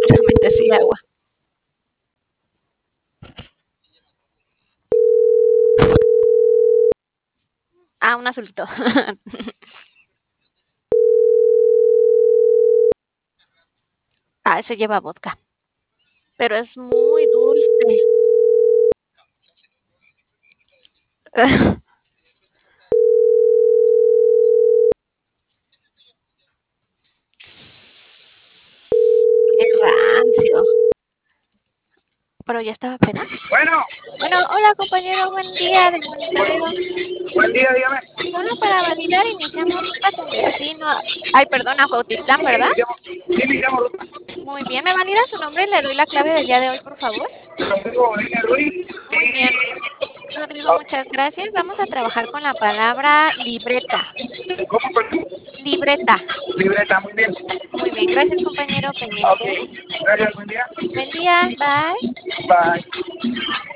Déjame sí, agua. Ah, un azulito. Ah, ese lleva vodka, pero es muy dulce. Qué rancio. Pero ya estaba apenas. Bueno, Bueno, hola compañero, buen día de monitoreo. buen día, dígame. Solo para validar, iniciamos ruta con destino ay, perdón, a Cuautitlán, Sí, ¿verdad? me llamo Ruta. Muy bien, ¿me valida su nombre y le doy la clave del día de hoy, por favor? Rodrigo N. Ruiz. Muy bien, Rodrigo, muchas gracias. Vamos a trabajar con la palabra libreta. ¿Cómo, perdón? Libreta. Libreta, muy bien. Muy bien, gracias compañero, Ok, pendiente. gracias, buen día. Buen día, bye. Bye.